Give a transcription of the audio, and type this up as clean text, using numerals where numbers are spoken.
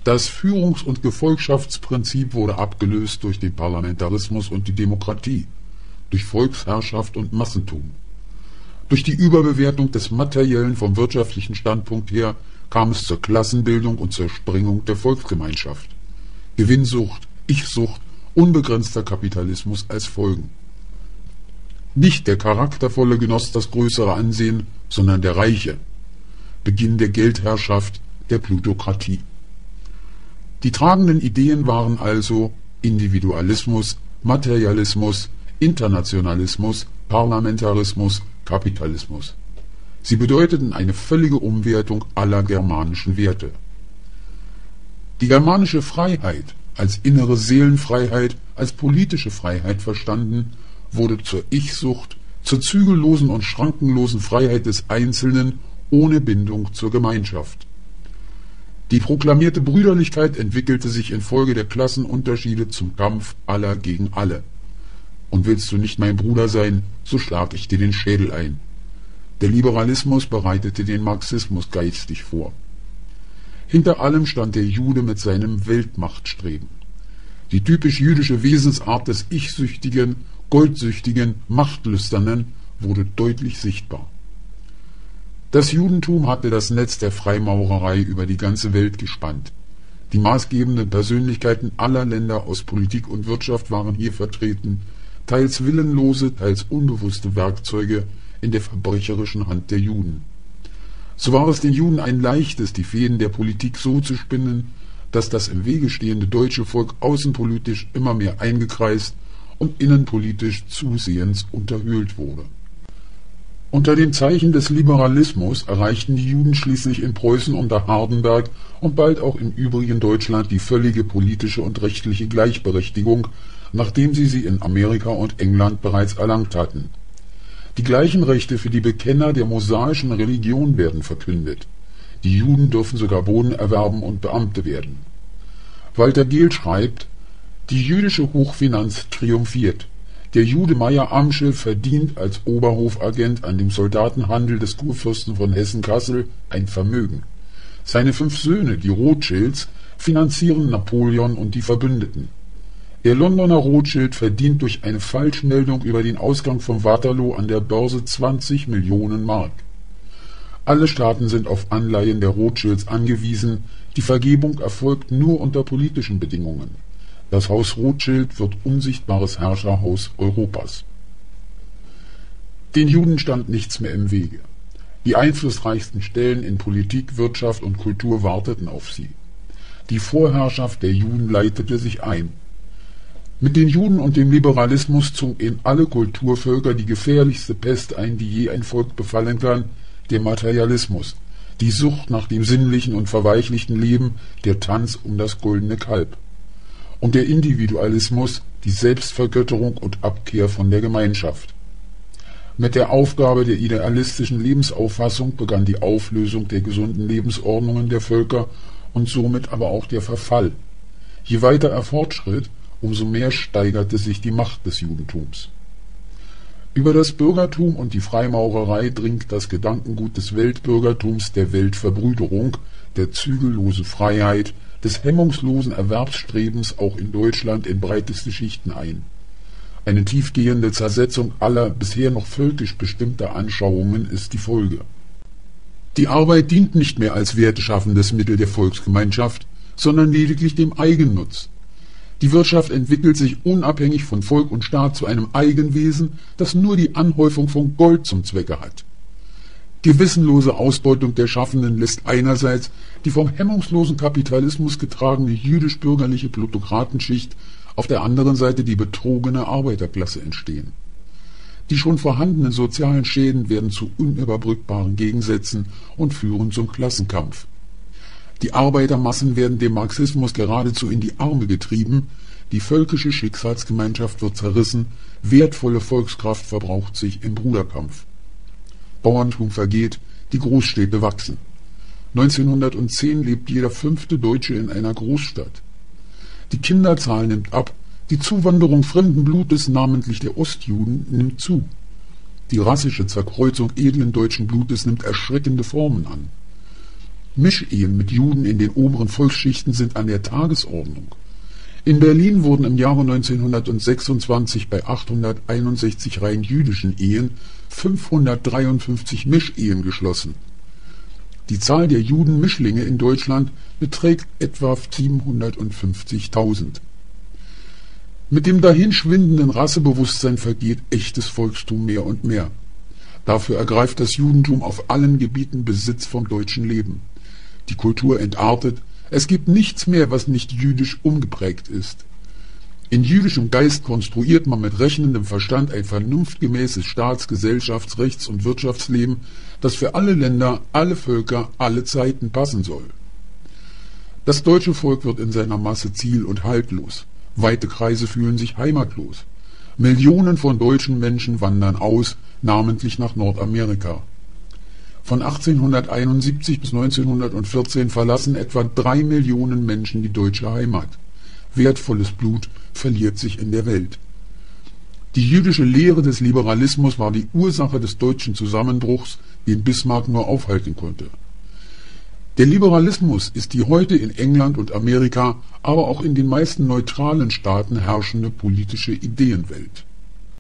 Das Führungs- und Gefolgschaftsprinzip wurde abgelöst durch den Parlamentarismus und die Demokratie, durch Volksherrschaft und Massentum. Durch die Überbewertung des Materiellen vom wirtschaftlichen Standpunkt her kam es zur Klassenbildung und zur Sprengung der Volksgemeinschaft. Gewinnsucht, Ich-Sucht, unbegrenzter Kapitalismus als Folgen. Nicht der Charaktervolle genoss das größere Ansehen, sondern der Reiche. Beginn der Geldherrschaft, der Plutokratie. Die tragenden Ideen waren also Individualismus, Materialismus, Internationalismus, Parlamentarismus, Kapitalismus. Sie bedeuteten eine völlige Umwertung aller germanischen Werte. Die germanische Freiheit, als innere Seelenfreiheit, als politische Freiheit verstanden, wurde zur Ich-Sucht, zur zügellosen und schrankenlosen Freiheit des Einzelnen ohne Bindung zur Gemeinschaft. Die proklamierte Brüderlichkeit entwickelte sich infolge der Klassenunterschiede zum Kampf aller gegen alle. Und willst du nicht mein Bruder sein, so schlag ich dir den Schädel ein. Der Liberalismus bereitete den Marxismus geistig vor. Hinter allem stand der Jude mit seinem Weltmachtstreben. Die typisch jüdische Wesensart des Ich-Süchtigen, Goldsüchtigen, Machtlüsternen wurde deutlich sichtbar. Das Judentum hatte das Netz der Freimaurerei über die ganze Welt gespannt. Die maßgebenden Persönlichkeiten aller Länder aus Politik und Wirtschaft waren hier vertreten, teils willenlose, teils unbewusste Werkzeuge in der verbrecherischen Hand der Juden. So war es den Juden ein leichtes, die Fäden der Politik so zu spinnen, dass das im Wege stehende deutsche Volk außenpolitisch immer mehr eingekreist und innenpolitisch zusehends unterhöhlt wurde. Unter dem Zeichen des Liberalismus erreichten die Juden schließlich in Preußen unter Hardenberg und bald auch im übrigen Deutschland die völlige politische und rechtliche Gleichberechtigung, nachdem sie in Amerika und England bereits erlangt hatten. Die gleichen Rechte für die Bekenner der mosaischen Religion werden verkündet. Die Juden dürfen sogar Boden erwerben und Beamte werden. Walter Gehl schreibt: Die jüdische Hochfinanz triumphiert. Der Jude Meyer Amschel verdient als Oberhofagent an dem Soldatenhandel des Kurfürsten von Hessen-Kassel ein Vermögen. Seine 5 Söhne, die Rothschilds, finanzieren Napoleon und die Verbündeten. Der Londoner Rothschild verdient durch eine Falschmeldung über den Ausgang von Waterloo an der Börse 20 Millionen Mark. Alle Staaten sind auf Anleihen der Rothschilds angewiesen, die Vergebung erfolgt nur unter politischen Bedingungen. Das Haus Rothschild wird unsichtbares Herrscherhaus Europas. Den Juden stand nichts mehr im Wege. Die einflussreichsten Stellen in Politik, Wirtschaft und Kultur warteten auf sie. Die Vorherrschaft der Juden leitete sich ein. Mit den Juden und dem Liberalismus zog in alle Kulturvölker die gefährlichste Pest ein, die je ein Volk befallen kann, der Materialismus, die Sucht nach dem sinnlichen und verweichlichten Leben, der Tanz um das goldene Kalb. Und der Individualismus, die Selbstvergötterung und Abkehr von der Gemeinschaft. Mit der Aufgabe der idealistischen Lebensauffassung begann die Auflösung der gesunden Lebensordnungen der Völker und somit aber auch der Verfall. Je weiter er fortschritt, umso mehr steigerte sich die Macht des Judentums. Über das Bürgertum und die Freimaurerei dringt das Gedankengut des Weltbürgertums, der Weltverbrüderung, der zügellosen Freiheit, des hemmungslosen Erwerbsstrebens auch in Deutschland in breiteste Schichten ein. Eine tiefgehende Zersetzung aller bisher noch völkisch bestimmter Anschauungen ist die Folge. Die Arbeit dient nicht mehr als werteschaffendes Mittel der Volksgemeinschaft, sondern lediglich dem Eigennutz. Die Wirtschaft entwickelt sich unabhängig von Volk und Staat zu einem Eigenwesen, das nur die Anhäufung von Gold zum Zwecke hat. Die wissenlose Ausbeutung der Schaffenden lässt einerseits die vom hemmungslosen Kapitalismus getragene jüdisch-bürgerliche Plutokratenschicht, auf der anderen Seite die betrogene Arbeiterklasse entstehen. Die schon vorhandenen sozialen Schäden werden zu unüberbrückbaren Gegensätzen und führen zum Klassenkampf. Die Arbeitermassen werden dem Marxismus geradezu in die Arme getrieben, die völkische Schicksalsgemeinschaft wird zerrissen, wertvolle Volkskraft verbraucht sich im Bruderkampf. Bauerntum vergeht, die Großstädte wachsen. 1910 lebt jeder 5. Deutsche in einer Großstadt. Die Kinderzahl nimmt ab, die Zuwanderung fremden Blutes, namentlich der Ostjuden, nimmt zu. Die rassische Zerkreuzung edlen deutschen Blutes nimmt erschreckende Formen an. Mischehen mit Juden in den oberen Volksschichten sind an der Tagesordnung. In Berlin wurden im Jahre 1926 bei 861 rein jüdischen Ehen 553 Mischehen geschlossen. Die Zahl der Judenmischlinge in Deutschland beträgt etwa 750.000. Mit dem dahinschwindenden Rassebewusstsein vergeht echtes Volkstum mehr und mehr. Dafür ergreift das Judentum auf allen Gebieten Besitz vom deutschen Leben. Die Kultur entartet, es gibt nichts mehr, was nicht jüdisch umgeprägt ist. In jüdischem Geist konstruiert man mit rechnendem Verstand ein vernunftgemäßes Staats-, Gesellschafts-, Rechts- und Wirtschaftsleben, das für alle Länder, alle Völker, alle Zeiten passen soll. Das deutsche Volk wird in seiner Masse ziel- und haltlos. Weite Kreise fühlen sich heimatlos. Millionen von deutschen Menschen wandern aus, namentlich nach Nordamerika. Von 1871 bis 1914 verlassen etwa 3 Millionen Menschen die deutsche Heimat. Wertvolles Blut verliert sich in der Welt. Die jüdische Lehre des Liberalismus war die Ursache des deutschen Zusammenbruchs, den Bismarck nur aufhalten konnte. Der Liberalismus ist die heute in England und Amerika, aber auch in den meisten neutralen Staaten herrschende politische Ideenwelt.